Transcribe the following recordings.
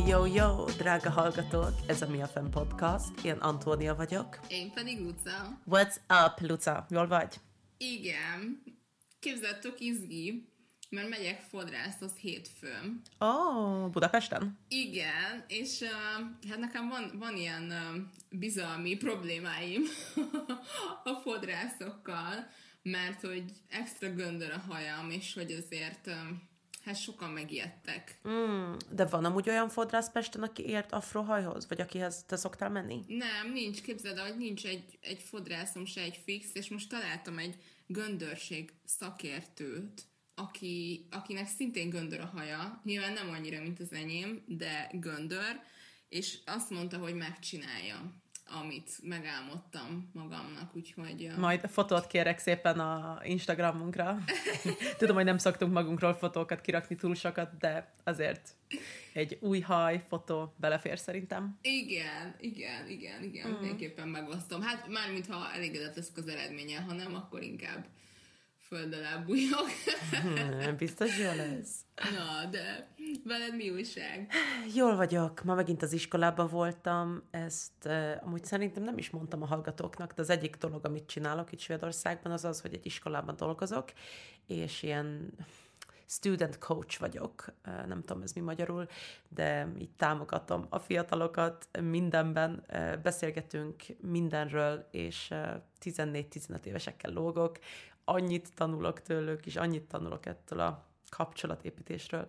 Yo, drága hallgatók, ez a Mi a Fenn Podcast, én Antónia vagyok. Én pedig Luca. What's up, Luca? Jól vagy? Igen. Képzeljétek, izgi, mert megyek fodrászhoz hétfőn. Budapesten? Igen, és hát nekem van ilyen bizalmi problémáim a fodrászokkal, mert hogy extra göndör a hajam, és hogy azért hát sokan megijedtek. De van amúgy olyan fodrász Pesten, aki ért afrohajhoz? Vagy akihez te szoktál menni? Nem, nincs, képzeld, hogy nincs egy fodrászom, se egy fix, és most találtam egy göndörség szakértőt, akinek szintén göndör a haja, nyilván nem annyira, mint az enyém, de göndör, és azt mondta, hogy megcsinálja, amit megálmodtam magamnak, úgyhogy... Majd fotót kérek szépen a Instagramunkra. Tudom, hogy nem szoktunk magunkról fotókat kirakni túl sokat, de azért egy új haj fotó belefér szerintem. Igen, mindenképpen megosztom. Hát mármint ha elégedett leszek az eredménnyel, ha nem, akkor inkább föld alá bújok. Biztos jó lesz. Na, de veled mi újság? Jól vagyok, ma megint az iskolában voltam, ezt amúgy szerintem nem is mondtam a hallgatóknak, de az egyik dolog, amit csinálok itt Svédországban, az az, hogy egy iskolában dolgozok, és ilyen student coach vagyok, nem tudom ez mi magyarul, de így támogatom a fiatalokat mindenben, beszélgetünk mindenről, és 14-15 évesekkel lógok, annyit tanulok tőlük, és annyit tanulok ettől a kapcsolatépítésről.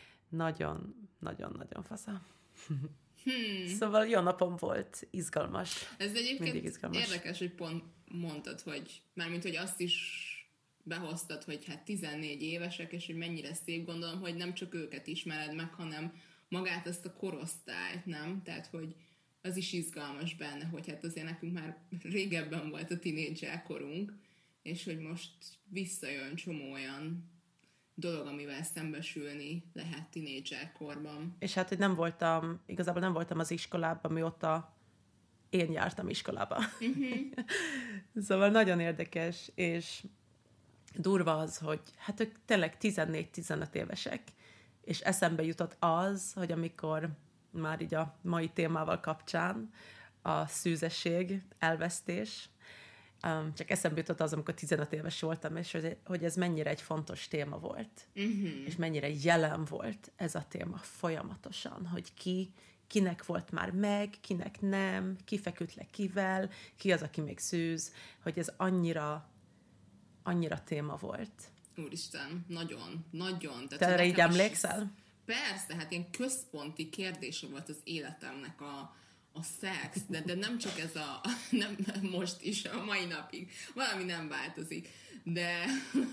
Nagyon fasza. Szóval jó napom volt, izgalmas. Ez egyébként izgalmas. Érdekes, hogy pont mondtad, hogy mármint, hogy azt is behoztad, hogy hát 14 évesek, és hogy mennyire szép, gondolom, hogy nem csak őket ismered meg, hanem magát ezt a korosztályt, nem? Tehát, hogy az is izgalmas benne, hogy hát azért nekünk már régebben volt a tinédzser korunk, és hogy most visszajön csomó olyan dolog, amivel szembesülni lehet tinédzserkorban. És hát, hogy igazából nem voltam az iskolában, mióta én jártam iskolába. Szóval nagyon érdekes, és durva az, hogy hát ők tényleg 14-15 évesek, és eszembe jutott az, hogy amikor már így a mai témával kapcsán a szűzesség, elvesztés, csak eszembe jutott az, amikor 15 éves voltam, és hogy ez mennyire egy fontos téma volt, és mennyire jelen volt ez a téma folyamatosan, hogy kinek volt már meg, kinek nem, ki feküdt le kivel, ki az, aki még szűz, hogy ez annyira téma volt. Úristen, nagyon. Te erre így emlékszel? Persze, hát ilyen központi kérdése volt az életemnek a szex, de nem csak ez nem most is, a mai napig. Valami nem változik. De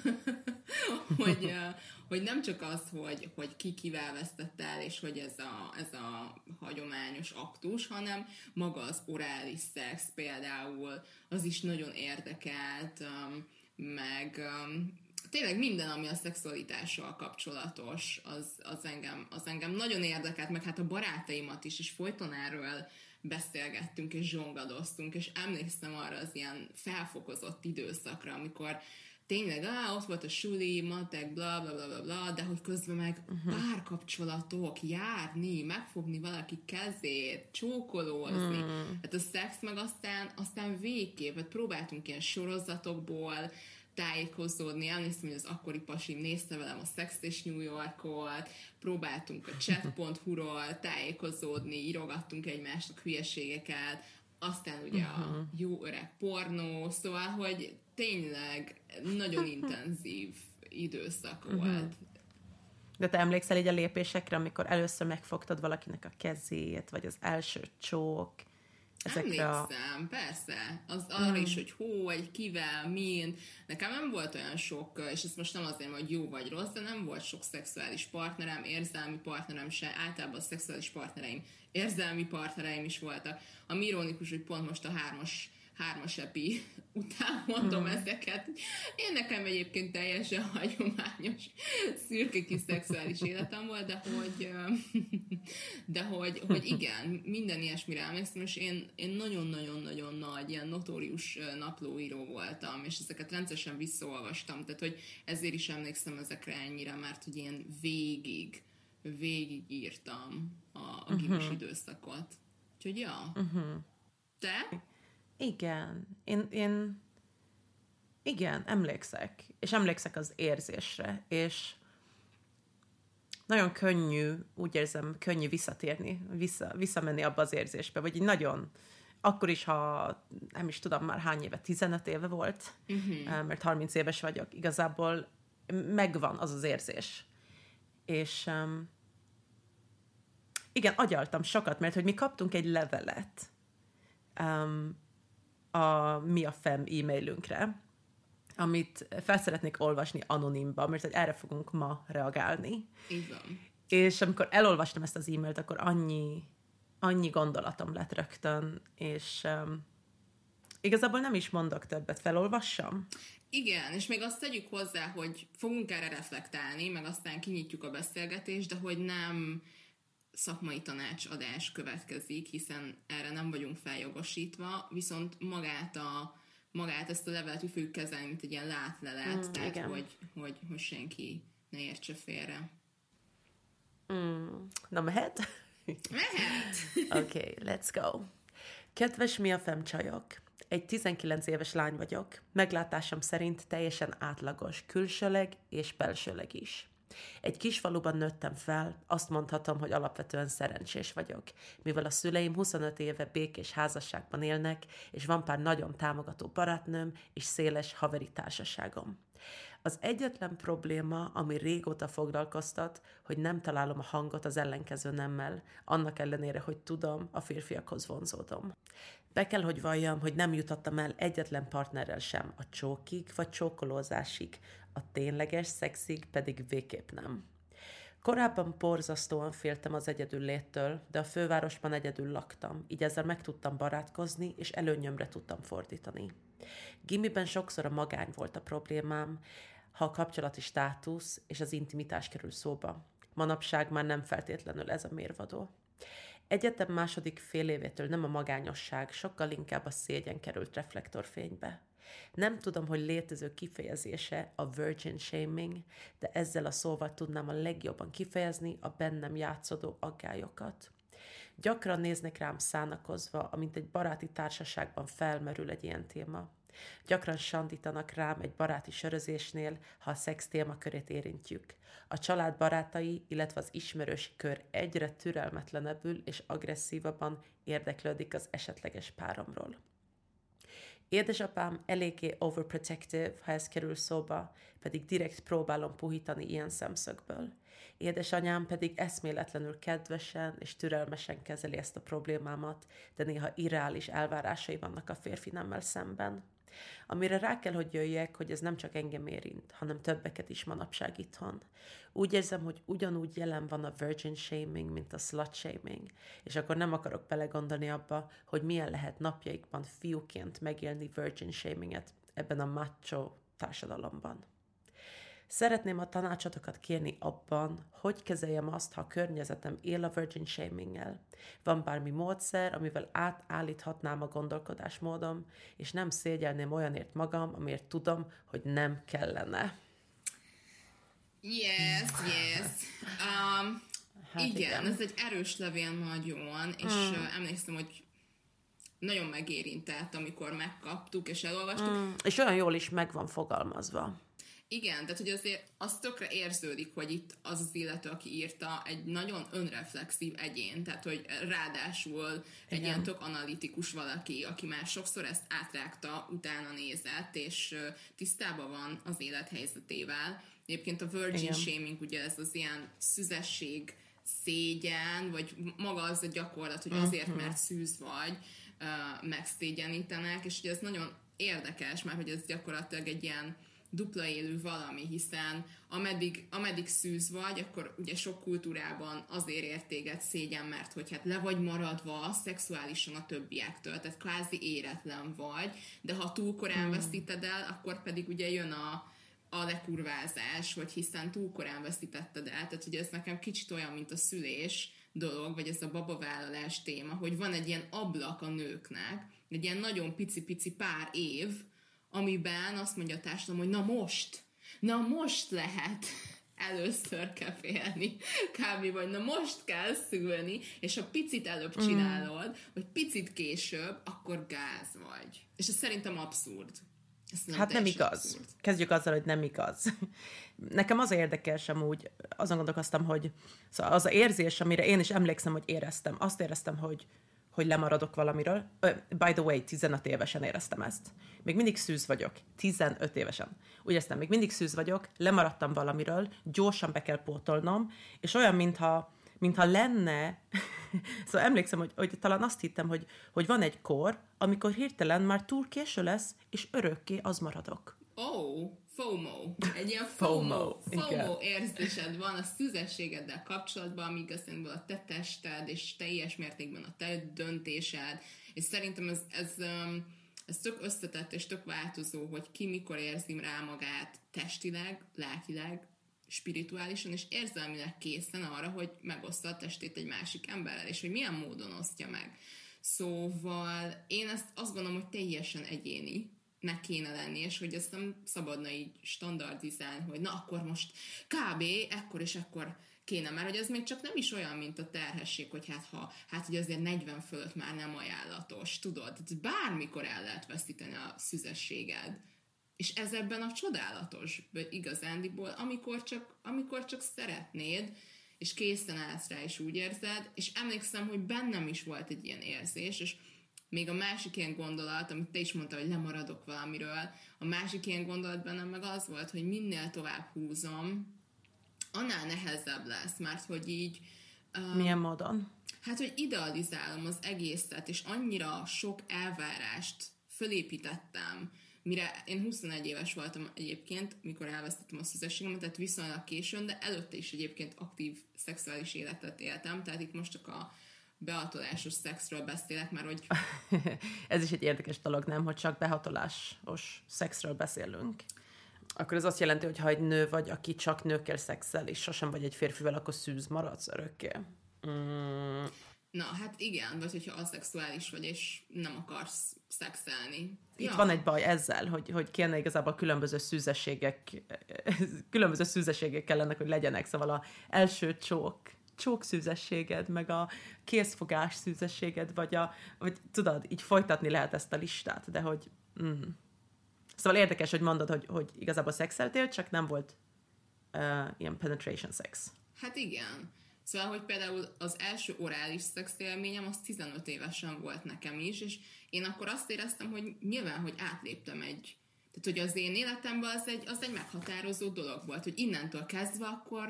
hogy nem csak az, hogy ki kivel vesztett el, és hogy ez a hagyományos aktus, hanem maga az orális szex például, az is nagyon érdekelt, meg tényleg minden, ami a szexualitással kapcsolatos, az engem nagyon érdekelt, meg hát a barátaimat is, és folyton erről beszélgettünk, és zsongadoztunk, és emlékszem arra az ilyen felfokozott időszakra, amikor tényleg, ott volt a suli, matek, bla, bla, bla, bla, bla, de hogy közben meg párkapcsolatok, járni, megfogni valaki kezét, csókolózni. Hát a szex meg aztán végképp, hát próbáltunk ilyen sorozatokból tájékozódni, emlékszem, hogy az akkori pasim nézte velem a Sex és New Yorkot, próbáltunk a chat.hu-ról tájékozódni, írogattunk egymásnak hülyeségeket, aztán ugye a jó öreg pornó, szóval, hogy tényleg nagyon intenzív időszak volt. De te emlékszel így a lépésekre, amikor először megfogtad valakinek a kezét, vagy az első csók? Emlékszem, persze. Az arra is, hogy hogy kivel, min. Nekem nem volt olyan sok, és ezt most nem azért, hogy jó vagy rossz, de nem volt sok szexuális partnerem, érzelmi partnerem se. Általában a szexuális partnereim, érzelmi partnereim is voltak. Ami ironikus, hogy pont most a hármas epi után mondom ezeket. Én nekem egyébként teljesen hagyományos, szürke kis szexuális életem volt, de hogy igen, minden ilyesmire emlékszem, és én nagyon-nagyon-nagyon nagy, ilyen notórius naplóíró voltam, és ezeket rendszeresen visszaolvastam, tehát hogy ezért is emlékszem ezekre ennyire, mert hogy én végig végigírtam a gimis időszakot. Úgyhogy ja. Te? Igen. Igen, emlékszek. És emlékszek az érzésre. És nagyon könnyű, úgy érzem, könnyű visszatérni, visszamenni abba az érzésbe, vagy így nagyon, akkor is, ha nem is tudom már hány éve, 15 éve volt, mert 30 éves vagyok, igazából megvan az az érzés. És igen, agyaltam sokat, mert hogy mi kaptunk egy levelet a Mi a Fem e-mailünkre, amit fel szeretnék olvasni anonimba, mert hogy erre fogunk ma reagálni. Így van. És amikor elolvastam ezt az e-mailt, akkor annyi gondolatom lett rögtön, és igazából nem is mondok többet, felolvassam? Igen, és még azt tegyük hozzá, hogy fogunk erre reflektálni, meg aztán kinyitjuk a beszélgetést, de hogy nem szakmai tanácsadás következik, hiszen erre nem vagyunk feljogosítva, viszont magát ezt a levelet úgy fogjuk kezelni, mint egy ilyen látlelet, tehát hogy senki ne értse félre. Na mehet? Mehet! Okay, let's go. Kedves Mi a Fem csajok! Egy 19 éves lány vagyok, meglátásom szerint teljesen átlagos, külsőleg és belsőleg is. Egy kis faluban nőttem fel, azt mondhatom, hogy alapvetően szerencsés vagyok, mivel a szüleim 25 éve békés házasságban élnek, és van pár nagyon támogató barátnőm és széles haveri társaságom. Az egyetlen probléma, ami régóta foglalkoztat, hogy nem találom a hangot az ellenkező nemmel, annak ellenére, hogy tudom, a férfiakhoz vonzódom. Be kell, hogy valljam, hogy nem jutottam el egyetlen partnerrel sem a csókig vagy csókolózásig, a tényleges szexig pedig végképp nem. Korábban borzasztóan féltem az egyedül léttől, de a fővárosban egyedül laktam, így ezzel meg tudtam barátkozni, és előnyömre tudtam fordítani. Gimiben sokszor a magány volt a problémám, ha a kapcsolati státusz és az intimitás kerül szóba. Manapság már nem feltétlenül ez a mérvadó. Egyetem második fél évétől nem a magányosság, sokkal inkább a szégyen került reflektorfénybe. Nem tudom, hogy létező kifejezése a virgin shaming, de ezzel a szóval tudnám a legjobban kifejezni a bennem játszódó aggályokat. Gyakran néznek rám szánakozva, amint egy baráti társaságban felmerül egy ilyen téma. Gyakran sandítanak rám egy baráti sörözésnél, ha a szex témakörét érintjük. A család barátai, illetve az ismerősi kör egyre türelmetlenebbül és agresszívabban érdeklődik az esetleges páromról. Édesapám eléggé overprotective, ha ez kerül szóba, pedig direkt próbálom puhítani ilyen szemszögből. Édesanyám pedig eszméletlenül kedvesen és türelmesen kezeli ezt a problémámat, de néha irreális elvárásai vannak a férfi nemmel szemben. Amire rá kell, hogy jöjjek, hogy ez nem csak engem érint, hanem többeket is manapság itthon. Úgy érzem, hogy ugyanúgy jelen van a virgin shaming, mint a slut shaming, és akkor nem akarok belegondolni abba, hogy milyen lehet napjaikban fiúként megélni virgin shaminget ebben a macho társadalomban. Szeretném a tanácsatokat kérni abban, hogy kezeljem azt, ha a környezetem él a virgin shaminggel. Van bármi módszer, amivel átállíthatnám a gondolkodásmódom, és nem szégyelném olyanért magam, amiért tudom, hogy nem kellene. Yes. Igen, ez egy erős levél nagyon, és emlékszem, hogy nagyon megérintett, amikor megkaptuk és elolvastuk. És olyan jól is meg van fogalmazva. Igen, tehát hogy azért az tökre érződik, hogy itt az illető, aki írta, egy nagyon önreflexív egyén, tehát hogy ráadásul egy ilyen tök analitikus valaki, aki már sokszor ezt átrágta, utána nézett, és tisztában van az élethelyzetével. Egyébként a virgin shaming, ugye ez az ilyen szüzesség, szégyen, vagy maga az a gyakorlat, hogy azért, mert szűz vagy, megszégyenítenek, és ugye ez nagyon érdekes, mert hogy ez gyakorlatilag egy ilyen dupla élő valami, hiszen ameddig szűz vagy, akkor ugye sok kultúrában azért ér téged szégyen, mert hogy hát le vagy maradva szexuálisan a többiektől, tehát kvázi éretlen vagy, de ha túl korán veszíted el, akkor pedig ugye jön a lekurvázás, hogy hiszen túl korán veszítetted el, tehát ugye ez nekem kicsit olyan, mint a szülés dolog, vagy ez a babavállalás téma, hogy van egy ilyen ablak a nőknek, egy ilyen nagyon pici-pici pár év, amiben azt mondja a társadalom, hogy na most lehet először kell félni, kb. Vagy na most kell szülni, és ha picit előbb csinálod, vagy picit később, akkor gáz vagy. És ez szerintem abszurd. Hát nem igaz. Abszurd. Kezdjük azzal, hogy nem igaz. Nekem az érdekes amúgy, azon gondolkoztam, hogy szóval az érzés, amire én is emlékszem, hogy éreztem, azt éreztem, hogy lemaradok valamiről. By the way, 15 évesen éreztem ezt. Még mindig szűz vagyok. 15 évesen. Úgy éreztem, még mindig szűz vagyok, lemaradtam valamiről, gyorsan be kell pótolnom, és olyan, mintha lenne, szóval emlékszem, hogy talán azt hittem, hogy van egy kor, amikor hirtelen már túl késő lesz, és örökké az maradok. FOMO. Egy ilyen FOMO érzésed van a szüzességeddel kapcsolatban, amíg aztán a te tested, és teljes mértékben a te döntésed, és szerintem ez tök összetett és tök változó, hogy ki mikor érzi rá magát testileg, lelkileg, spirituálisan és érzelmileg készen arra, hogy megoszta a testét egy másik emberrel, és hogy milyen módon osztja meg. Szóval én ezt azt gondolom, hogy teljesen egyéninek kéne lenni, és hogy ezt nem szabadna így standardizálni, hogy na akkor most kb. Ekkor és ekkor kéne, mert hogy ez még csak nem is olyan, mint a terhesség, hogy hogy azért 40 fölött már nem ajánlatos, tudod? Bármikor el lehet veszíteni a szüzességed. És ez ebben a csodálatos igazándiból, amikor csak szeretnéd, és készen állsz rá, és úgy érzed, és emlékszem, hogy bennem is volt egy ilyen érzés, és még a másik ilyen gondolat, amit te is mondtad, hogy lemaradok valamiről, a másik ilyen gondolat bennem meg az volt, hogy minél tovább húzom, annál nehezebb lesz, mert hogy így... Milyen módon? Hát, hogy idealizálom az egészet, és annyira sok elvárást fölépítettem, mire én 21 éves voltam egyébként, mikor elvesztettem a szüzességemet, tehát viszonylag későn, de előtte is egyébként aktív szexuális életet éltem, tehát itt most csak a behatolásos szexről beszélek, mert hogy... Ez is egy érdekes dolog, nem? Hogy csak behatolásos szexről beszélünk. Akkor ez azt jelenti, hogy ha egy nő vagy, aki csak nőkkel szexel, és sosem vagy egy férfivel, akkor szűz maradsz örökké. Na, hát igen, vagy hogyha aszexuális vagy, és nem akarsz szexelni. Itt van egy baj ezzel, hogy kéne igazából különböző szűzességek kellenek, hogy legyenek. Szóval az első csók szűzességed, meg a kézfogás szűzességed, vagy tudod, így folytatni lehet ezt a listát, de hogy... Szóval érdekes, hogy mondod, hogy igazából szexeltél, csak nem volt ilyen penetration sex. Hát igen. Szóval, hogy például az első orális szexélményem az 15 évesen volt nekem is, és én akkor azt éreztem, hogy nyilván, hogy átléptem tehát, hogy az én életemben az egy meghatározó dolog volt, hogy innentől kezdve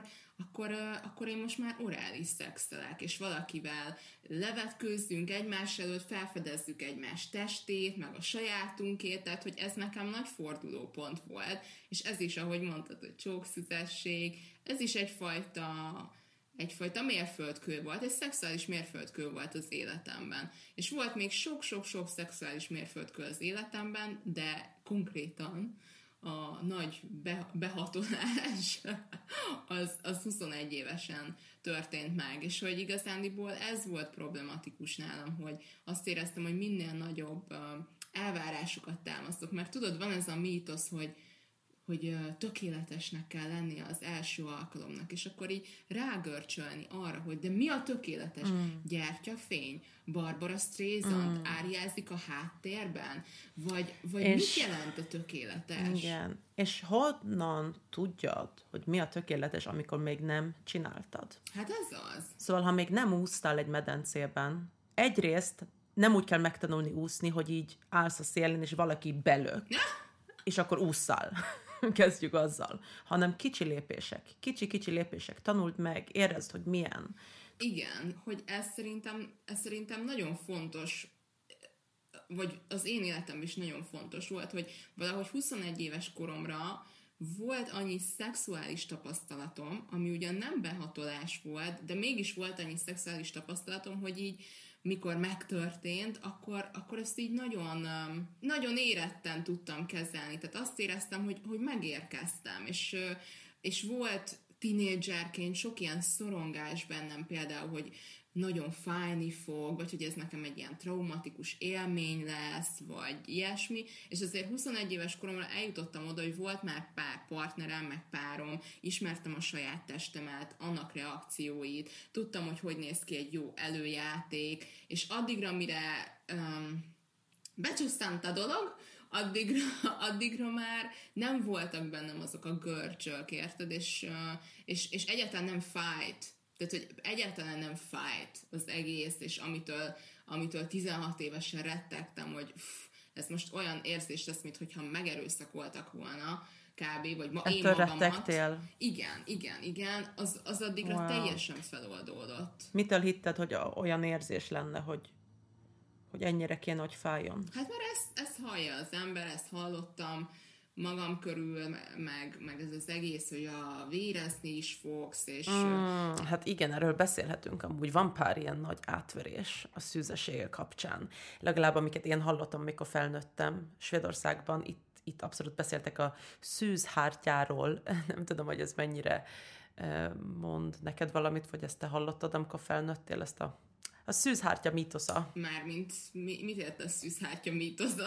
akkor én most már orális szexelek, és valakivel levetkőzzünk egymás előtt, felfedezzük egymás testét, meg a sajátunkét, tehát, hogy ez nekem nagy fordulópont volt, és ez is, ahogy mondtad, hogy csókszüzesség, ez is egyfajta mérföldkő volt, egy szexuális mérföldkő volt az életemben. És volt még sok-sok-sok szexuális mérföldkő az életemben, de konkrétan a nagy behatolás az 21 évesen történt meg. És hogy igazándiból ez volt problematikus nálam, hogy azt éreztem, hogy minél nagyobb elvárásokat támasztok. Mert tudod, van ez a mítosz, hogy tökéletesnek kell lennie az első alkalomnak, és akkor így rágörcsölni arra, hogy de mi a tökéletes? Gyertyafény, Barbara Streisand áriázik a háttérben? Vagy mit jelent a tökéletes? Igen. És honnan tudjad, hogy mi a tökéletes, amikor még nem csináltad? Hát ez az. Szóval, ha még nem úsztál egy medencében, egyrészt nem úgy kell megtanulni úszni, hogy így állsz a szélén, és valaki belök, és akkor ússzál. Kezdjük azzal. Hanem kicsi lépések. Tanuld meg, érezd, hogy milyen. Igen, hogy ez szerintem nagyon fontos, vagy az én életem is nagyon fontos volt, hogy valahogy 21 éves koromra volt annyi szexuális tapasztalatom, ami ugyan nem behatolás volt, de mégis volt annyi szexuális tapasztalatom, hogy így mikor megtörtént, akkor ezt így nagyon, nagyon éretten tudtam kezelni. Tehát azt éreztem, hogy megérkeztem, és volt tínédzserként sok ilyen szorongás bennem például, hogy nagyon fájni fog, vagy hogy ez nekem egy ilyen traumatikus élmény lesz, vagy ilyesmi, és azért 21 éves koromra eljutottam oda, hogy volt már pár partnerem, meg párom, ismertem a saját testemet, annak reakcióit, tudtam, hogy néz ki egy jó előjáték, és addigra, mire becsúsztant a dolog, addigra már nem voltak bennem azok a görcsök, érted? És egyáltalán nem fájt. Tehát, hogy egyáltalán nem fájt az egész, és amitől 16 évesen rettegtem, hogy ez most olyan érzés lesz, mintha megerőszakoltak volna, kb. Vagy én magamat. Rettegtél? Igen, az addigra teljesen feloldódott. Mitől hitted, hogy olyan érzés lenne, hogy ennyire kéne, hogy fájjon? Hát mert ezt hallja az ember, ezt hallottam magam körül, meg ez az egész, hogy vérezni is fogsz, és... Hát igen, erről beszélhetünk, amúgy van pár ilyen nagy átverés a szűzessége kapcsán. Legalább amiket én hallottam, amikor felnőttem Svédországban, itt abszolút beszéltek a szűzhártyáról. Nem tudom, hogy ez mennyire mond neked valamit, vagy ezt te hallottad, amikor felnőttél, ezt a szűzhártya mítosza. Mármint, mit ért a szűzhártya mítosza?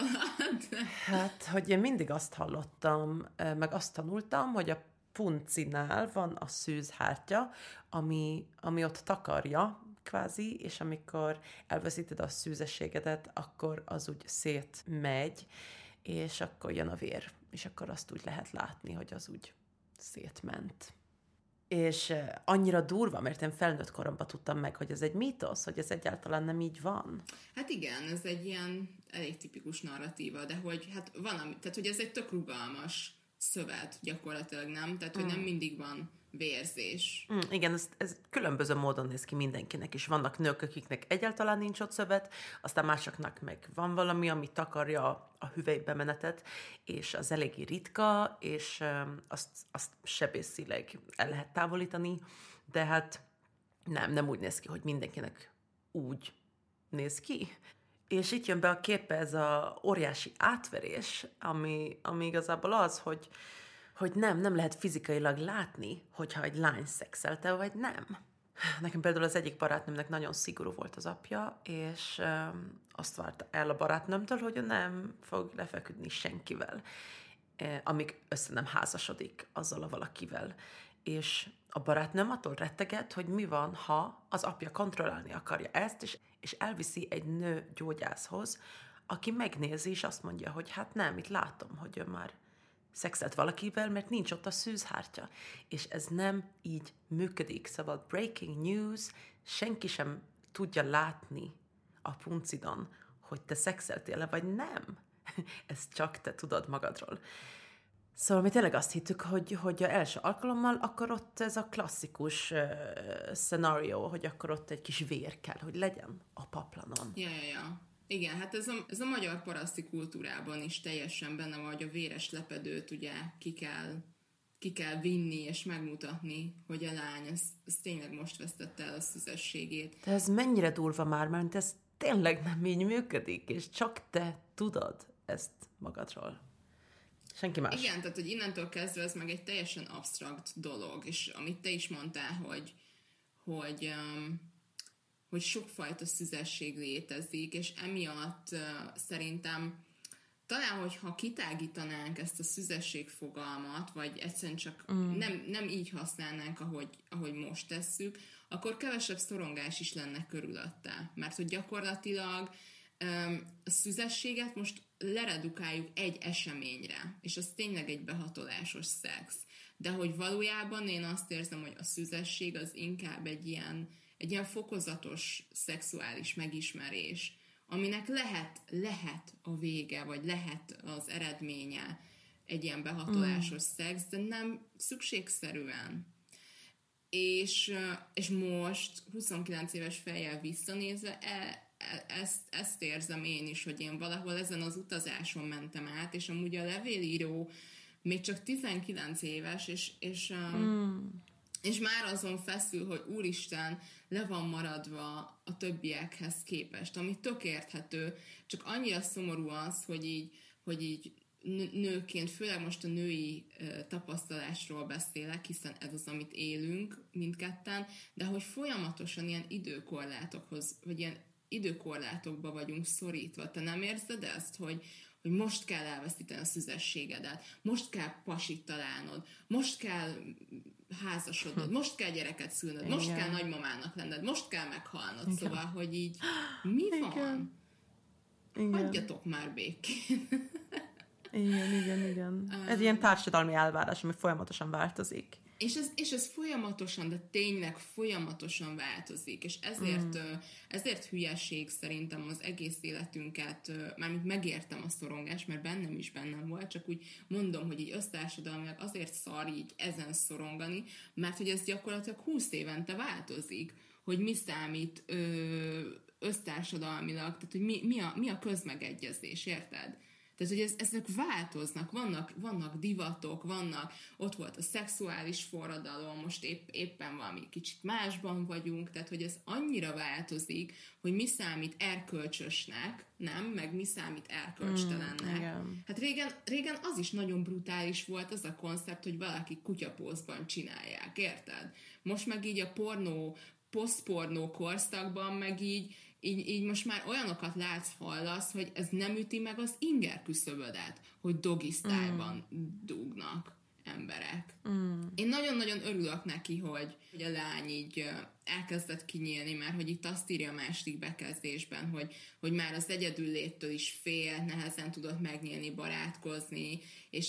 Hát, hogy én mindig azt hallottam, meg azt tanultam, hogy a puncinál van a szűzhártya, ami ott takarja, kvázi, és amikor elveszíted a szűzességedet, akkor az úgy szétmegy, és akkor jön a vér, és akkor azt úgy lehet látni, hogy az úgy szétment. És annyira durva, mert én felnőtt koromban tudtam meg, hogy ez egy mítosz, hogy ez egyáltalán nem így van. Hát igen, ez egy ilyen elég tipikus narratíva, de hogy hát tehát hogy ez egy tök rugalmas szövet gyakorlatilag, nem? Tehát, hogy nem mindig van vérzés. Igen, ez különböző módon néz ki mindenkinek is. Vannak nők, akiknek egyáltalán nincs ott szövet, aztán másoknak meg van valami, ami takarja a hüvelybemenetet, és az eléggé ritka, és azt sebészileg el lehet távolítani, de hát nem úgy néz ki, hogy mindenkinek úgy néz ki. És itt jön be a képbe ez a óriási átverés, ami igazából az, hogy nem lehet fizikailag látni, hogyha egy lány szexelte, vagy nem. Nekem például az egyik barátnőmnek nagyon szigorú volt az apja, és azt várta el a barátnőmtől, hogy ő nem fog lefeküdni senkivel, amíg össze nem házasodik azzal a valakivel. És a barátnőm attól retteget, hogy mi van, ha az apja kontrollálni akarja ezt, és elviszi egy nő gyógyászhoz, aki megnézi, és azt mondja, hogy hát nem, itt látom, hogy ő már szexelt valakivel, mert nincs ott a szűzhártya. És ez nem így működik. Szóval breaking news, senki sem tudja látni a puncidon, hogy te szexeltél-e, vagy nem. Ezt csak te tudod magadról. Szóval mi tényleg azt hittük, hogy a első alkalommal akkor ott ez a klasszikus szenárió, hogy akkor ott egy kis vér kell, hogy legyen a paplanon. Ja. Igen, hát ez a magyar paraszti kultúrában is teljesen benne van, hogy a véres lepedőt ugye ki kell vinni és megmutatni, hogy a lány ez tényleg most vesztette el a szüzességét. De ez mennyire durva már, mert ez tényleg nem így működik, és csak te tudod ezt magadról. Senki más. Igen, tehát hogy innentől kezdve ez meg egy teljesen absztrakt dolog, és amit te is mondtál, hogy sokfajta szüzesség létezik, és emiatt szerintem talán, hogyha kitágítanánk ezt a szüzesség fogalmat, vagy egyszerűen csak nem így használnánk, ahogy most tesszük, akkor kevesebb szorongás is lenne körülötte. Mert hogy gyakorlatilag a szüzességet most leredukáljuk egy eseményre, és az tényleg egy behatolásos szex. De hogy valójában én azt érzem, hogy a szüzesség az inkább egy ilyen fokozatos szexuális megismerés, aminek lehet a vége, vagy lehet az eredménye egy ilyen behatolásos szex, de nem szükségszerűen. És most 29 éves fejjel visszanézve ezt érzem én is, hogy én valahol ezen az utazáson mentem át, és amúgy a levélíró még csak 19 éves, és már azon feszül, hogy úristen, le van maradva a többiekhez képest, ami tök érthető, csak annyira szomorú az, hogy így nőként, főleg most a női tapasztalásról beszélek, hiszen ez az, amit élünk mindketten, de hogy folyamatosan ilyen időkorlátokhoz, vagy ilyen időkorlátokba vagyunk szorítva. Te nem érzed ezt, hogy most kell elvesztíteni a szüzességedet, most kell pasit találnod, most kell házasodnod, most kell gyereket szülnöd, most kell nagymamának lenned, most kell meghalnod. Igen. Szóval, hogy így mi van? Igen. Hagyjatok már békén. Igen. Ez ilyen társadalmi elvárás, ami folyamatosan változik. És ez folyamatosan, de tényleg folyamatosan változik, és ezért hülyeség szerintem az egész életünket, mármint megértem a szorongást, mert bennem volt, csak úgy mondom, hogy így össztársadalmilag azért szar így ezen szorongani, mert hogy ez gyakorlatilag 20 évente változik, hogy mi számít össztársadalmilag, tehát hogy mi a közmegegyezés, érted? Tehát, hogy ezek változnak, vannak divatok, ott volt a szexuális forradalom, most éppen valami kicsit másban vagyunk, tehát, hogy ez annyira változik, hogy mi számít erkölcsösnek, nem? Meg mi számít erkölcstelennek. Hát régen az is nagyon brutális volt az a koncept, hogy valaki kutyapózban csinálják, érted? Most meg így a posztpornó korszakban meg így most már olyanokat látsz, hallasz, hogy ez nem üti meg az inger küszöbödet, hogy doggy style-ban dugnak emberek. Én nagyon-nagyon örülök neki, hogy a lány így elkezdett kinyílni, mert hogy itt azt írja a második bekezdésben, hogy már az egyedülléttől is fél, nehezen tudott megnyílni, barátkozni, és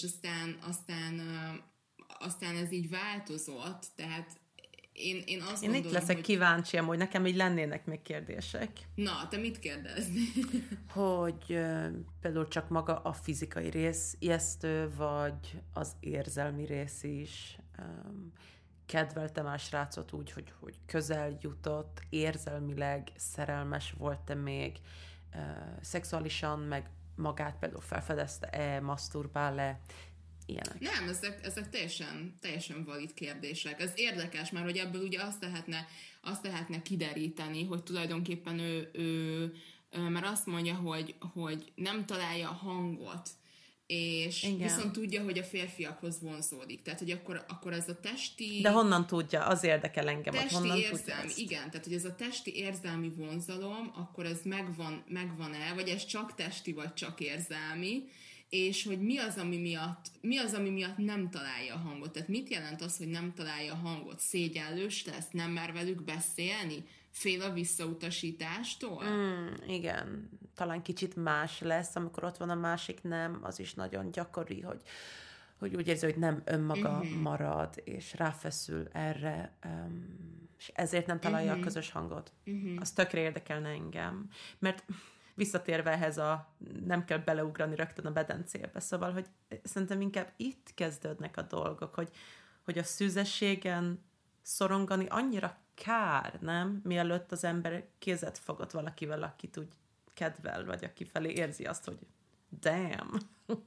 aztán ez így változott, tehát én azt gondolom, itt leszek kíváncsi, hogy nekem így lennének még kérdések. Na, te mit kérdezni? Hogy például csak maga a fizikai rész ijesztő, vagy az érzelmi rész is. Kedveltem a srácot úgy, hogy közel jutott, érzelmileg szerelmes volt-e még, szexuálisan, meg magát például felfedezte-e, maszturbál-e, ilyenek. Nem, ezek teljesen valid kérdések. Ez érdekes, mert hogy ebből ugye azt lehetne kideríteni, hogy tulajdonképpen ő mert azt mondja, hogy nem találja a hangot, és igen. Viszont tudja, hogy a férfiakhoz vonzódik. Tehát, hogy akkor ez a testi... De honnan tudja? Az érdekel engem, hogy honnan tudja ezt? Igen, tehát, hogy ez a testi érzelmi vonzalom, akkor ez megvan-e, vagy ez csak testi, vagy csak érzelmi, és hogy mi az, ami miatt nem találja a hangot. Tehát mit jelent az, hogy nem találja a hangot? Szégyellős lesz? Nem mer velük beszélni? Fél a visszautasítástól? Igen. Talán kicsit más lesz, amikor ott van a másik nem, az is nagyon gyakori, hogy úgy érzi, hogy nem önmaga marad, és ráfeszül erre, és ezért nem találja a közös hangot. Az tökre érdekelne engem. Mert visszatérve ehhez nem kell beleugrani rögtön a bedencébe, szóval, hogy szerintem inkább itt kezdődnek a dolgok, hogy a szűzességen szorongani annyira kár, nem? Mielőtt az ember kézet fogott valakivel, akit úgy kedvel, vagy aki felé érzi azt, hogy damn.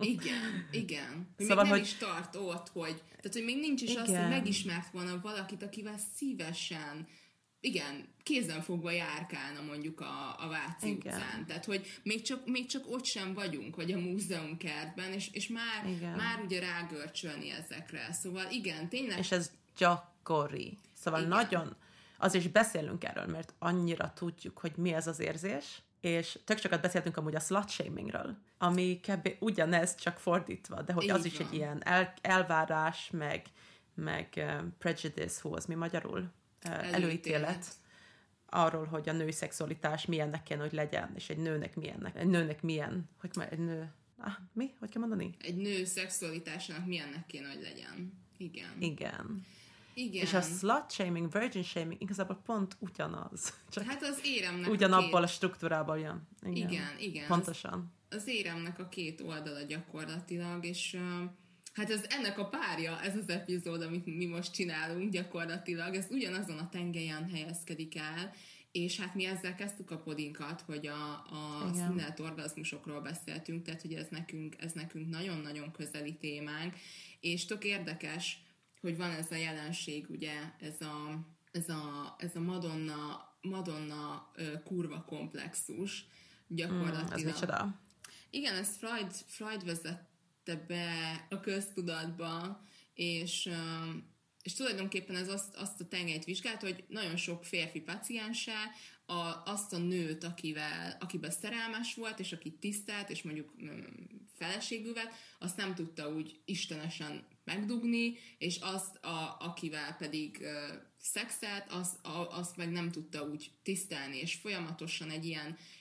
Igen. Szóval, még nem is tart ott, tehát, hogy még nincs is az, hogy megismert volna valakit, akivel szívesen kézen fogva járkálna mondjuk a Váci utcán. Tehát, hogy még csak ott sem vagyunk, vagy a múzeumkertben, és már ugye rágörcsölni ezekre. Szóval igen, tényleg... És ez gyakori. Szóval nagyon... Azért is beszélünk erről, mert annyira tudjuk, hogy mi ez az érzés, és tök sokat beszéltünk amúgy a slut-shamingről, ami kb. Ugyanez, csak fordítva, de hogy így az van. Is egy ilyen elvárás, meg prejudice, az mi magyarul? Előítélet arról, hogy a női szexualitás milyennek kéne, hogy legyen, és egy nőnek milyen, mi? Hogy kell mondani? Egy nő szexualitásának milyennek kéne, hogy legyen. Igen. És a slut shaming, virgin shaming igazából pont ugyanaz. Csak hát az éremnek ugyanabból a struktúrából jön. Igen. Pontosan. Az éremnek a két oldala gyakorlatilag, és hát ennek a párja, ez az epizód, amit mi most csinálunk gyakorlatilag, ez ugyanazon a tengelyen helyezkedik el, és hát mi ezzel kezdtük a podinkat, hogy a színelt orgazmusokról beszéltünk, tehát hogy ez nekünk nagyon-nagyon közeli témánk, és tök érdekes, hogy van ez a jelenség, ugye, ez a Madonna kurva komplexus gyakorlatilag. Ez micsoda? Igen, ezt Freud vezette be a köztudatba, és és tulajdonképpen ez azt a tengelyt vizsgált, hogy nagyon sok férfi paciense azt a nőt, akiben szerelmes volt, és akit tisztelt, és mondjuk feleségül vett, azt nem tudta úgy istenesen megdugni, és azt, akivel pedig szexelt, azt meg nem tudta úgy tisztelni, és folyamatosan egy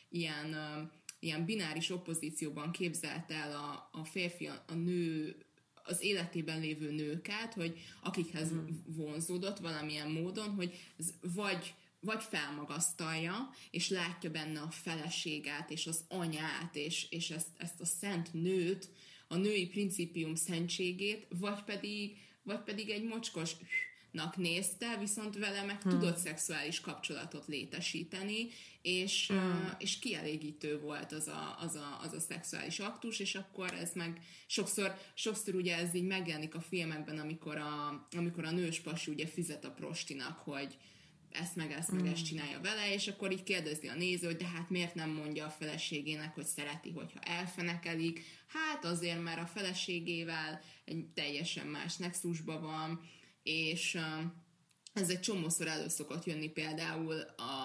ilyen bináris oppozícióban képzelt el a férfi, a nő, az életében lévő nőket, hogy akikhez vonzódott valamilyen módon, hogy vagy felmagasztalja, és látja benne a feleséget, és az anyát, és ezt a szent nőt, a női principium szentségét, vagy pedig egy mocskosnak nézte, viszont vele meg tudott szexuális kapcsolatot létesíteni, és kielégítő volt az a szexuális aktus, és akkor ez meg sokszor ugye ez így megjelenik a filmekben, amikor a nős pasi ugye fizet a prostinak, hogy ezt meg ezt csinálja vele, és akkor így kérdezi a néző, hogy de hát miért nem mondja a feleségének, hogy szereti, hogyha elfenekelik. Hát azért, mert a feleségével egy teljesen más nexusban van, és ez egy csomószor elő szokott jönni például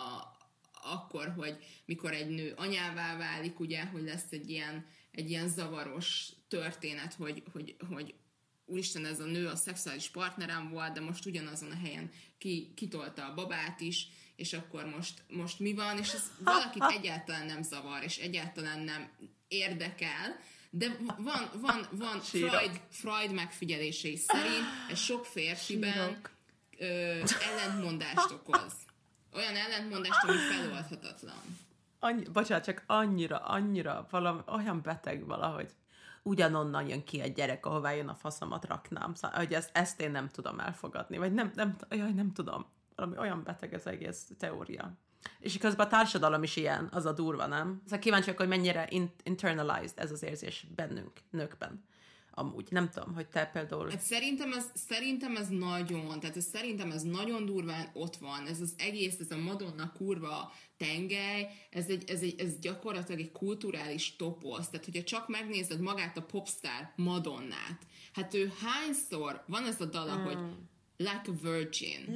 akkor, hogy mikor egy nő anyává válik, ugye, hogy lesz egy ilyen zavaros történet, hogy úristen, ez a nő a szexuális partnerem volt, de most ugyanazon a helyen kitolta a babát is, és akkor most mi van, és ez valakit egyáltalán nem zavar, és egyáltalán nem érdekel, de van Freud megfigyelései szerint ez sok férfiben ellentmondást okoz. Olyan ellentmondást, ami feloldhatatlan. Bocsánat, csak annyira valami, olyan beteg valahogy. Ugyanonnan jön ki egy gyerek, ahová jön a faszomat raknám. Szóval, hogy ezt én nem tudom elfogadni. Vagy nem tudom. Valami olyan beteg az egész teória. És közben a társadalom is ilyen, az a durva, nem? Szóval kíváncsiak, hogy mennyire internalized ez az érzés bennünk, nőkben. Amúgy. Nem tudom, hogy te például... Hát szerintem ez nagyon, tehát szerintem ez nagyon durván ott van. Ez az egész, ez a Madonna kurva tengely, ez gyakorlatilag egy kulturális toposz. Tehát, hogyha csak megnézed magát a popstar Madonnát, hát ő hányszor, van ez a dala, hogy Like a Virgin.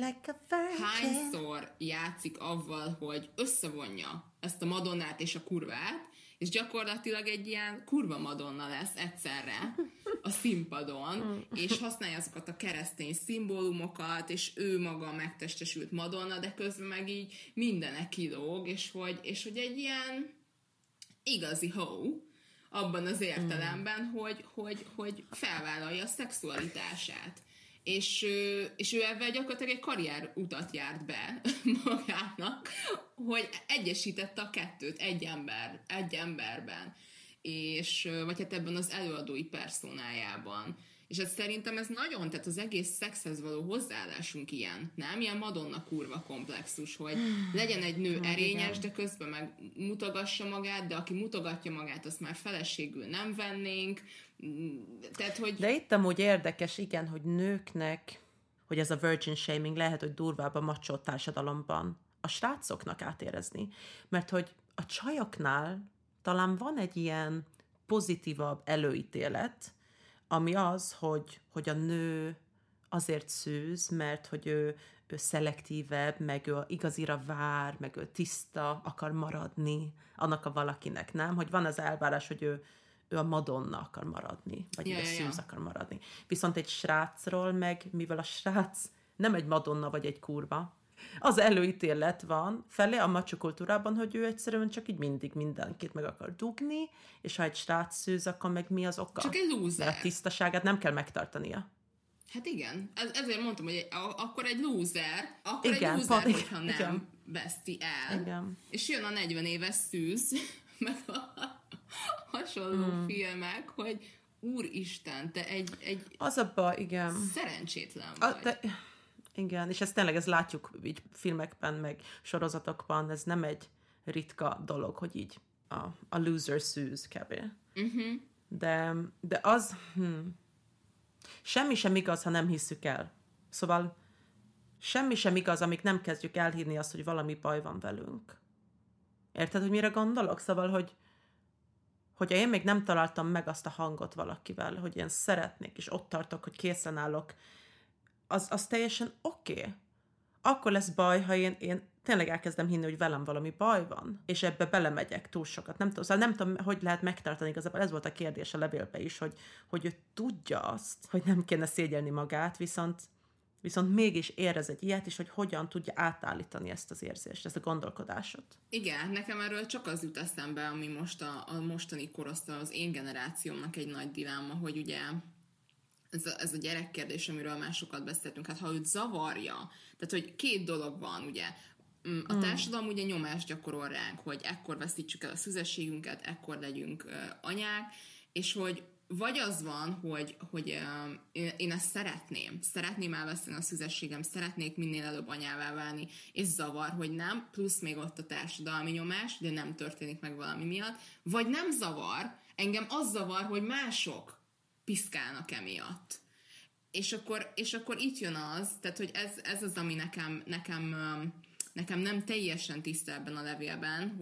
Hányszor játszik avval, hogy összevonja ezt a Madonnát és a kurvát, és gyakorlatilag egy ilyen kurva Madonna lesz egyszerre a színpadon, és használja azokat a keresztény szimbólumokat, és ő maga megtestesült Madonna, de közben meg így mindenek kilóg, és hogy egy ilyen igazi hoe, abban az értelemben, hogy felvállalja a szexualitását. És ő ebben gyakorlatilag egy karrierutat járt be magának, hogy egyesítette a kettőt egy emberben, és vagy hát ebben az előadói personájában. És ez szerintem ez nagyon, tehát az egész szexhez való hozzáállásunk ilyen, nem? Ilyen Madonna kurva komplexus, hogy legyen egy nő erényes, de közben meg mutogassa magát, de aki mutogatja magát, azt már feleségül nem vennénk. Tehát, hogy... De itt amúgy érdekes, igen, hogy nőknek, hogy ez a virgin shaming lehet, hogy durvább a macsó társadalomban a srácoknak átérezni, mert hogy a csajoknál talán van egy ilyen pozitívabb előítélet, ami az, hogy a nő azért szűz, mert hogy ő szelektívebb, meg ő igazira vár, meg ő tiszta, akar maradni annak a valakinek, nem? Hogy van az elvárás, hogy ő a Madonna akar maradni, vagy ő szűz akar maradni. Viszont egy srácról meg, mivel a srác nem egy Madonna vagy egy kurva, az előítélet van felé a macho kultúrában, hogy ő egyszerűen csak így mindig mindenkit meg akar dugni, és ha egy srác szűz, akkor meg mi az oka? Csak egy loser. Mert a tisztaságát nem kell megtartania. Hát igen. Ezért mondtam, hogy akkor egy loser, hogyha nem veszti el. Igen. És jön a 40 éves szűz, meg a hasonló filmek, hogy úristen, te egy az a baj, igen. Szerencsétlen vagy. Igen, és ezt tényleg látjuk így filmekben, meg sorozatokban, ez nem egy ritka dolog, hogy így a loser szűz kb. De az... Semmi sem igaz, ha nem hisszük el. Szóval semmi sem igaz, amíg nem kezdjük elhinni azt, hogy valami baj van velünk. Érted, hogy mire gondolok? Szóval, hogy én még nem találtam meg azt a hangot valakivel, hogy én szeretnék, és ott tartok, hogy készen állok az teljesen oké. Akkor lesz baj, ha én tényleg elkezdem hinni, hogy velem valami baj van, és ebbe belemegyek túl sokat. Nem tudom, szóval nem tudom, hogy lehet megtartani igazából. Ez volt a kérdés a levélbe is, hogy ő tudja azt, hogy nem kéne szégyelni magát, viszont mégis érez egy ilyet, és hogy hogyan tudja átállítani ezt az érzést, ezt a gondolkodásot. Igen, nekem erről csak az jut eszembe, ami most a mostani korosztály, az én generációmnak egy nagy dilemma, hogy ugye ez a gyerekkérdés, amiről már sokat beszéltünk, hát ha őt zavarja, tehát hogy két dolog van, ugye, a társadalom ugye nyomást gyakorol ránk, hogy ekkor veszítsük el a szüzességünket, ekkor legyünk anyák, és hogy vagy az van, hogy én ezt szeretném elveszteni a szüzességem, szeretnék minél előbb anyává válni, és zavar, hogy nem, plusz még ott a társadalmi nyomás, de nem történik meg valami miatt, vagy nem zavar, engem az zavar, hogy mások piszkálnak emiatt. És akkor itt jön az, tehát hogy ez az, ami nekem nem teljesen tiszta ebben a levélben,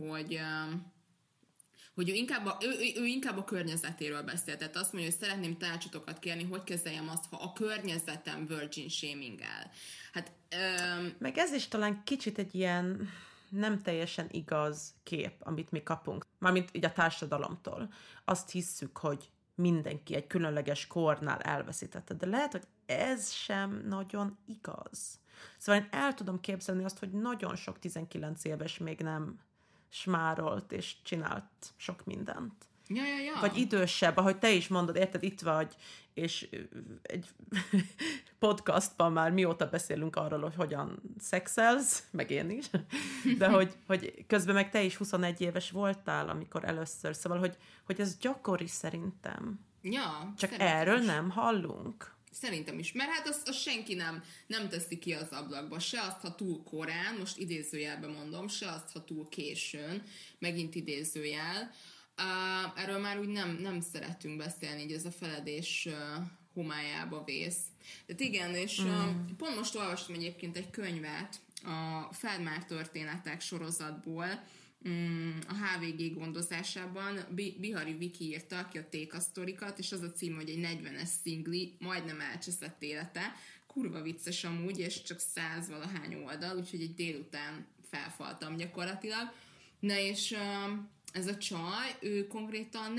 hogy ő inkább a környezetéről beszél. Tehát azt mondja, hogy szeretném tanácsotokat kérni, hogy kezeljem azt, ha a környezetem virgin shaming-el. Hát, meg ez is talán kicsit egy ilyen nem teljesen igaz kép, amit mi kapunk. Mármint így a társadalomtól. Azt hisszük, hogy mindenki egy különleges kornál elveszítette, de lehet, hogy ez sem nagyon igaz. Szóval én el tudom képzelni azt, hogy nagyon sok 19 éves még nem smárolt és csinált sok mindent. Ja. Vagy idősebb, ahogy te is mondod, érted, itt vagy, és egy podcastban már mióta beszélünk arról, hogy hogyan szexelsz, meg én is, de hogy közben meg te is 21 éves voltál, amikor először, szóval, hogy ez gyakori szerintem. Ja. Csak erről is nem hallunk. Szerintem is, mert hát azt senki nem teszi ki az ablakba, se azt, ha túl korán, most idézőjelben mondom, se azt, ha túl későn, megint idézőjel. Erről már úgy nem szeretünk beszélni, így ez a feledés homályába vész. Tehát igen, és pont most olvastam egyébként egy könyvet a Feldmár történetek sorozatból, a HVG gondozásában Bihari Viki írta, aki a tékasztorikat, és az a cím, hogy egy 40-es szingli, majdnem elcseszett élete. Kurva vicces amúgy, és csak 100-valahány oldal, úgyhogy egy délután felfaltam gyakorlatilag. Na és ez a csaj, ő konkrétan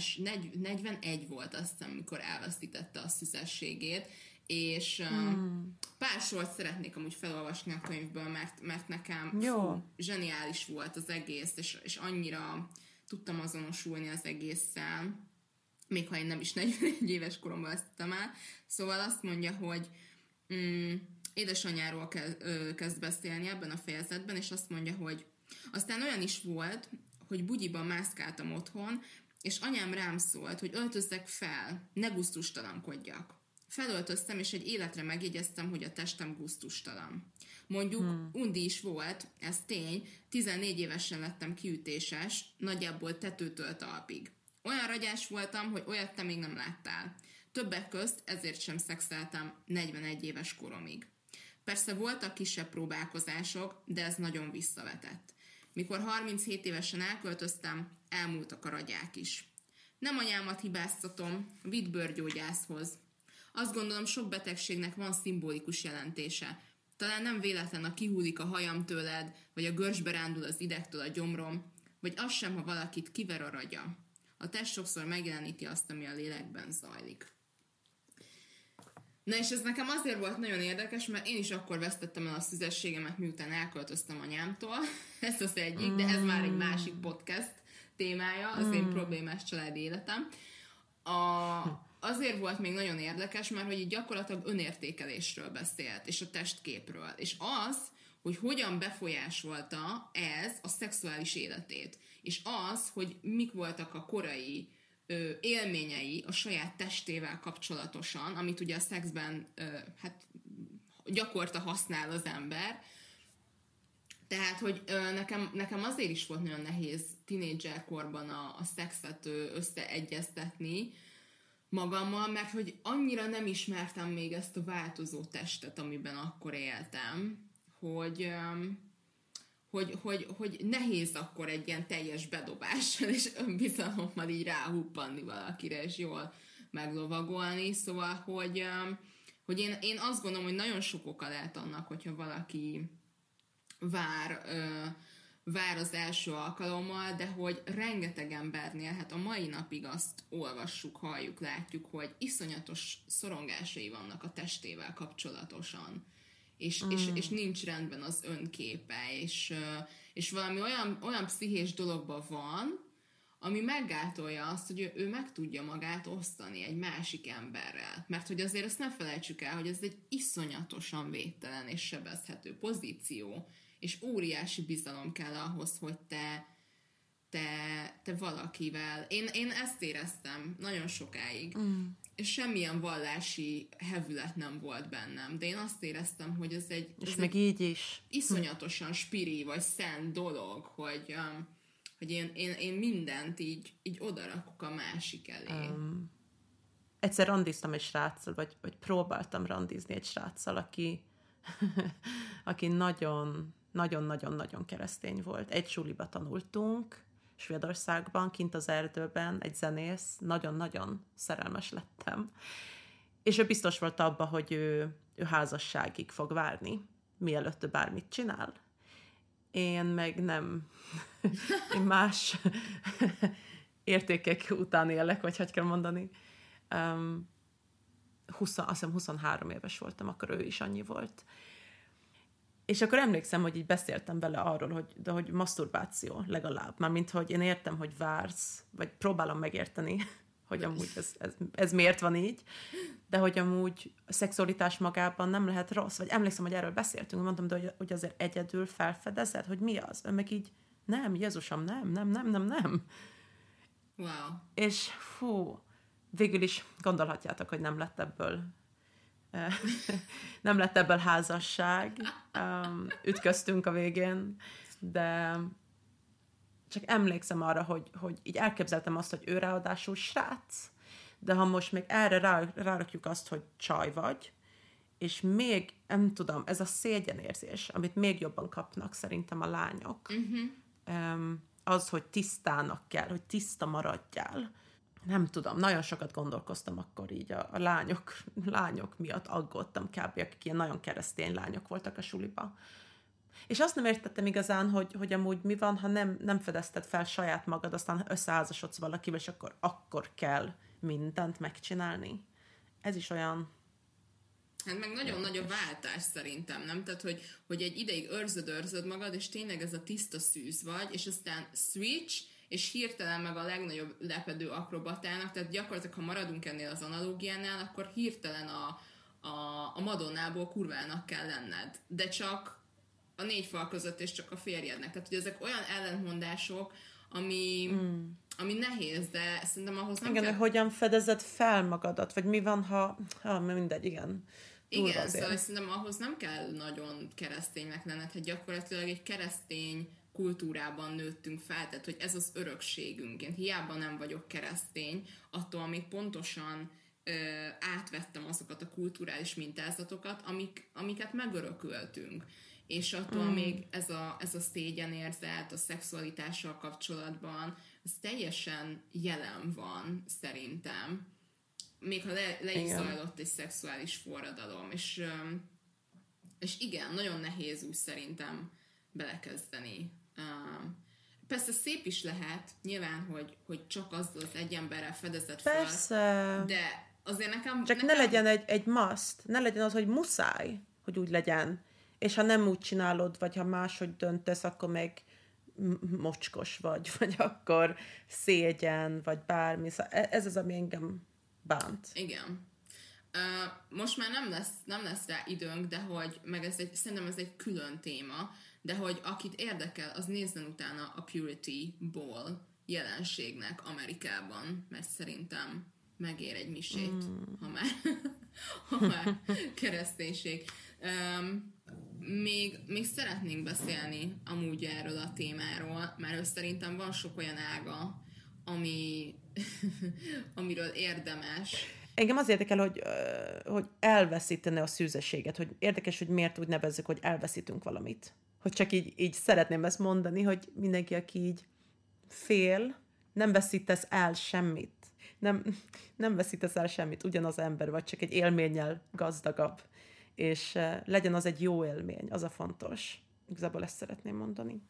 41 volt azt hiszem, amikor elvesztítette a szüzességét, és pár sort szeretnék amúgy felolvasni a könyvből, mert nekem zseniális volt az egész, és annyira tudtam azonosulni az egésszel, még ha én nem is 41 éves koromban vesztettem el. Szóval azt mondja, hogy édesanyjáról kezd beszélni ebben a fejezetben, és azt mondja, hogy aztán olyan is volt, hogy bugyiban mászkáltam otthon, és anyám rám szólt, hogy öltözzek fel, ne gusztustalankodjak. Felöltöztem, és egy életre megjegyeztem, hogy a testem gusztustalan. Mondjuk undi is volt, ez tény, 14 évesen lettem kiütéses, nagyjából tetőtől talpig. Olyan ragyás voltam, hogy olyat te még nem láttál. Többek közt ezért sem szexeltem 41 éves koromig. Persze voltak kisebb próbálkozások, de ez nagyon visszavetett. Mikor 37 évesen elköltöztem, elmúltak a ragyák is. Nem anyámat hibáztatom, vidd bőrgyógyászhoz. Azt gondolom, sok betegségnek van szimbolikus jelentése. Talán nem véletlen, ha kihullik a hajam tőled, vagy a görcsbe rándul az idegtől a gyomrom, vagy az sem, ha valakit kiver a ragya. A test sokszor megjeleníti azt, ami a lélekben zajlik. Na és ez nekem azért volt nagyon érdekes, mert én is akkor vesztettem el a szüzességemet, miután elköltöztem anyámtól. Ez az egyik, de ez már egy másik podcast témája, az én problémás családi életem. Azért volt még nagyon érdekes, mert hogy így gyakorlatilag önértékelésről beszélt, és a testképről. És az, hogy hogyan befolyásolta ez a szexuális életét. És az, hogy mik voltak a korai élményei a saját testével kapcsolatosan, amit ugye a szexben gyakorta használ az ember. Tehát, hogy nekem azért is volt nagyon nehéz tínédzserkorban a szexet összeegyeztetni magammal, mert hogy annyira nem ismertem még ezt a változó testet, amiben akkor éltem, hogy nehéz akkor egy ilyen teljes bedobással és önbizalommal így ráhuppanni valakire, és jól meglovagolni. Szóval, hogy én azt gondolom, hogy nagyon sok oka lehet annak, hogyha valaki vár az első alkalommal, de hogy rengeteg embernél, hát a mai napig azt olvassuk, halljuk, látjuk, hogy iszonyatos szorongásai vannak a testével kapcsolatosan, és nincs rendben az önképe, és valami olyan pszichés dologban van, ami meggátolja azt, hogy ő meg tudja magát osztani egy másik emberrel. Mert hogy azért ezt ne felejtsük el, hogy ez egy iszonyatosan védtelen és sebezhető pozíció, és óriási bizalom kell ahhoz, hogy te valakivel... Én ezt éreztem nagyon sokáig, és semmilyen vallási hevület nem volt bennem, de én azt éreztem, hogy ez egy... És meg így is. Iszonyatosan spiri, vagy szent dolog, hogy én mindent így odarakok a másik elé. Egyszer randiztam egy sráccal, vagy próbáltam randizni egy sráccal, aki nagyon-nagyon keresztény volt. Egy suliba tanultunk, Svédországban, kint az erdőben, egy zenész, nagyon-nagyon szerelmes lettem. És ő biztos volt abban, hogy ő házasságig fog várni, mielőtt ő bármit csinál. Én meg nem. Én más értékek után élek, vagy hogy kell mondani. Azt hiszem 23 éves voltam, akkor ő is annyi volt. És akkor emlékszem, hogy így beszéltem vele arról, hogy maszturbáció legalább. Mármint, hogy én értem, hogy vársz, vagy próbálom megérteni, hogy amúgy ez miért van így, de hogy amúgy a szexualitás magában nem lehet rossz. Vagy emlékszem, hogy erről beszéltünk, mondtam, de hogy azért egyedül felfedezed, hogy mi az? Ön meg így, nem, Jézusom, nem. Wow. És végül is gondolhatjátok, hogy nem lett ebből házasság. Ütköztünk a végén, de csak emlékszem arra, hogy így elképzeltem azt, hogy ő ráadásul srác, de ha most még erre rárakjuk azt, hogy csaj vagy, és még, nem tudom, ez a szégyenérzés, amit még jobban kapnak szerintem a lányok, az, hogy tisztának kell, hogy tiszta maradjál. Nem tudom, nagyon sokat gondolkoztam akkor így a lányok miatt aggódtam kb. Akik ilyen nagyon keresztény lányok voltak a suliba. És azt nem értettem igazán, hogy amúgy mi van, ha nem fedezted fel saját magad, aztán összeházasodsz valakivel, és akkor kell mindent megcsinálni. Ez is olyan... Hát meg nagyon nagy a váltás szerintem, nem? Tehát, hogy egy ideig őrzöd magad, és tényleg ez a tiszta szűz vagy, és aztán switch, és hirtelen meg a legnagyobb lepedő akrobatának, tehát gyakorlatilag, ha maradunk ennél az analógiánál, akkor hirtelen a Madonnából kurvának kell lenned. De csak a 4 fal között, és csak a férjednek. Tehát, hogy ezek olyan ellentmondások, ami nehéz, de szerintem ahhoz nem kell... Igen, hogyan fedezed fel magadat, vagy mi van, ha mindegy, igen. Igen, szóval szerintem ahhoz nem kell nagyon kereszténynek lenned, hát gyakorlatilag egy keresztény kultúrában nőttünk fel, tehát hogy ez az örökségünk. Én hiába nem vagyok keresztény, attól még pontosan átvettem azokat a kulturális mintázatokat, amiket megörököltünk. És attól még ez a szégyenérzet a szexualitással kapcsolatban, ez teljesen jelen van szerintem. Még ha le is zajlott egy szexuális forradalom. És igen, nagyon nehéz úgy szerintem belekezdeni. Persze szép is lehet, nyilván, hogy csak azzal az egy emberrel fedezett fel. Persze. De azért nekem... Ne legyen egy must, ne legyen az, hogy muszáj, hogy úgy legyen. És ha nem úgy csinálod, vagy ha máshogy döntesz, akkor meg mocskos vagy akkor szégyen, vagy bármi. Ez az, ami engem bánt. Igen. Most már nem lesz rá időnk, de hogy, meg szerintem ez egy külön téma, de hogy akit érdekel, az nézzen utána a Purity Ball jelenségnek Amerikában, mert szerintem megér egy misét, ha már kereszténység. Még szeretnénk beszélni amúgy erről a témáról, mert szerintem van sok olyan ága, amiről érdemes. Engem az érdekel, hogy elveszítene a szűzességet, hogy érdekes, hogy miért úgy nevezzük, hogy elveszítünk valamit. Hogy csak így szeretném ezt mondani, hogy mindenki, aki így fél, nem veszítesz el semmit. nem veszítesz el semmit, ugyanaz ember vagy, csak egy élménnyel gazdagabb. És legyen az egy jó élmény, az a fontos. Igazából ezt szeretném mondani.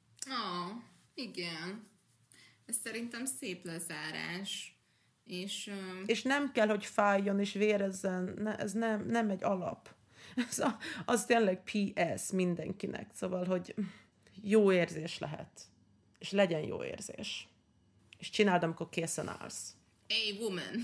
Igen. Ez szerintem szép lezárás. És nem kell, hogy fájjon és vérezzen, ez nem egy alap. Az tényleg PS mindenkinek. Szóval, hogy jó érzés lehet. És legyen jó érzés. És csináld, amikor készen állsz. Hey, woman!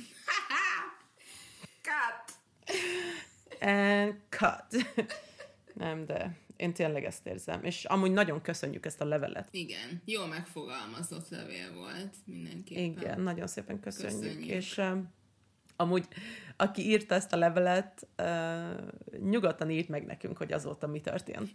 Cut! And cut. Nem, de én tényleg ezt érzem. És amúgy nagyon köszönjük ezt a levelet. Igen, jól megfogalmazott levél volt mindenképpen. Igen, nagyon szépen köszönjük. És amúgy, aki írta ezt a levelet, nyugodtan írt meg nekünk, hogy azóta mi történt.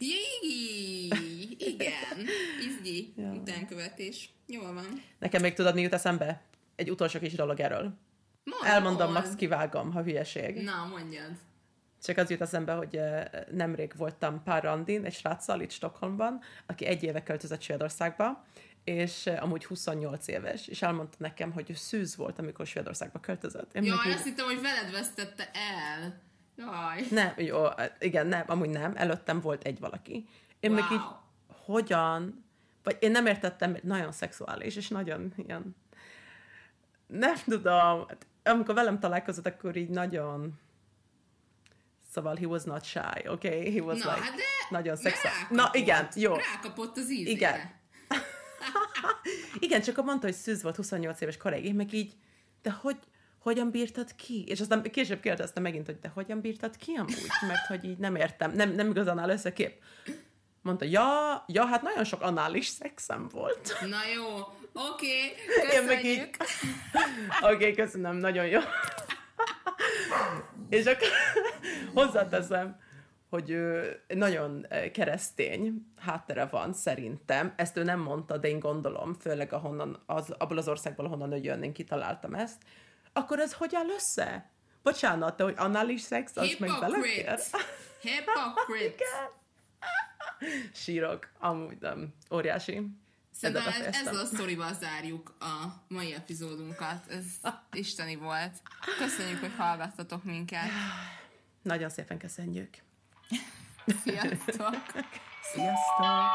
Igen, izgi, utánkövetés. Jól van. Nekem még tudod, mi jut eszembe? Egy utolsó kis dolog erről. Elmondom, max kivágom, ha hülyeség. Na, mondjad. Csak az jut eszembe, hogy nemrég voltam pár randin egy sráccal itt Stockholmban, aki 1 éve költözött Svédországba, és amúgy 28 éves, és elmondta nekem, hogy ő szűz volt, amikor Svédországba költözött. Azt hittem, hogy veled vesztette el. Jaj. Nem, jó, igen, nem, amúgy nem, előttem volt egy valaki. Én meg így, hogyan? Vagy én nem értettem, nagyon szexuális, és nagyon ilyen, nem tudom, amikor velem találkozott, akkor így nagyon... Szóval he was not shy, okay? He was nagyon szexuális. Na, igen, jó. Rákapott az ízére. Igen. Igen, csak mondta, hogy szűz volt 28 éves koráig, én meg így, de hogyan bírtad ki? És aztán később kérdeztem megint, hogy de hogyan bírtad ki amúgy? Mert hogy így nem értem, nem igazán áll össze kép. Mondta, ja, hát nagyon sok anális szexem volt. Na jó, oké, köszönjük. Oké, köszönöm, nagyon jó. És akkor hozzáteszem, hogy ő nagyon keresztény háttere van szerintem. Ezt ő nem mondta, de én gondolom, főleg abból az országból, ahonnan ő jön, én kitaláltam ezt. Akkor ez hogy áll össze? Bocsánat, de hogy anális szex, az meg belefér? Hypocrite. Sírok, amúgy nem. Óriási. Szerintem ezzel a sztorival zárjuk a mai epizódunkat. Ez isteni volt. Köszönjük, hogy hallgattatok minket. Nagyon szépen köszönjük. Sziasztok! Sziasztok!